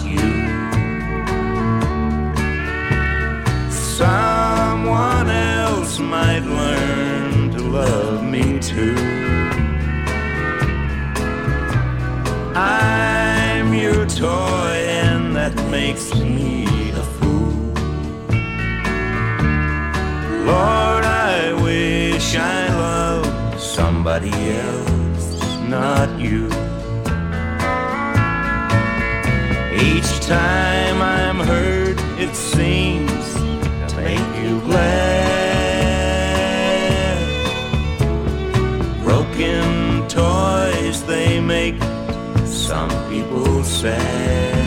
you. Someone else might learn to love me too. I'm your toy and that makes me a fool. Lord, I wish I loved somebody else, not you. Each time I'm hurt, it seems to make you glad. Broken toys, they make some people sad.